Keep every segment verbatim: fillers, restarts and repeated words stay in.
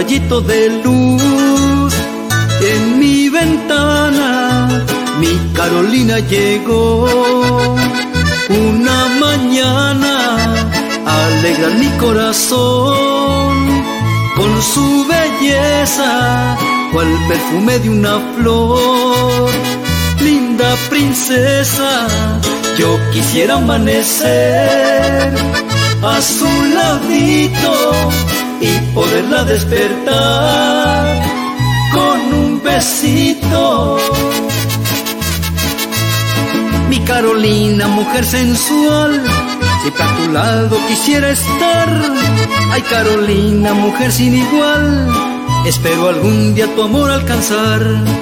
rayito de luz en mi ventana. Mi Carolina llegó una mañana a alegrar mi corazón con su belleza, cual perfume de una flor. Linda princesa, yo quisiera amanecer a su ladito y poderla despertar con un besito. Mi Carolina, mujer sensual, siempre a tu lado quisiera estar. Ay, Carolina, mujer sin igual, espero algún día tu amor alcanzar.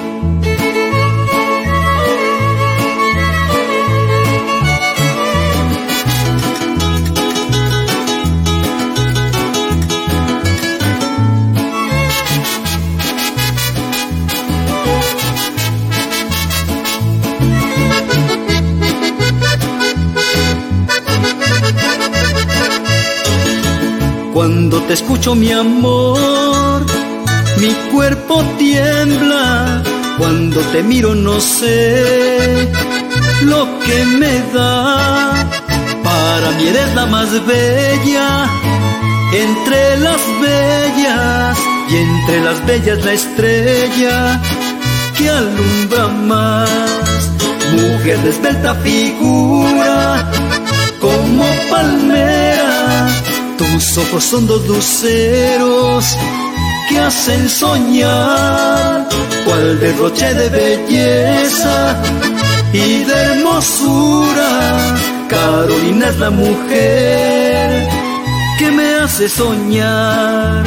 Cuando te escucho, mi amor, mi cuerpo tiembla. Cuando te miro no sé lo que me da. Para mí eres la más bella entre las bellas, y entre las bellas la estrella que alumbra más. Mujer de esbelta figura como palmera, tus ojos son dos luceros que hacen soñar, cual derroche de belleza y de hermosura. Carolina es la mujer que me hace soñar.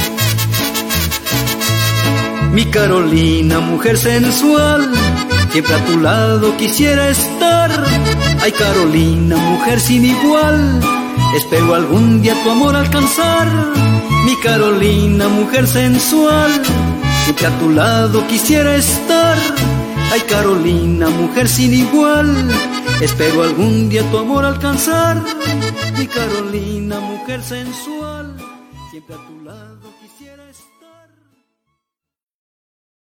Mi Carolina, mujer sensual, siempre a tu lado quisiera estar. Ay, Carolina, mujer sin igual, espero algún día tu amor alcanzar. Mi Carolina, mujer sensual, siempre a tu lado quisiera estar. Ay, Carolina, mujer sin igual, espero algún día tu amor alcanzar. Mi Carolina, mujer sensual, siempre a tu lado.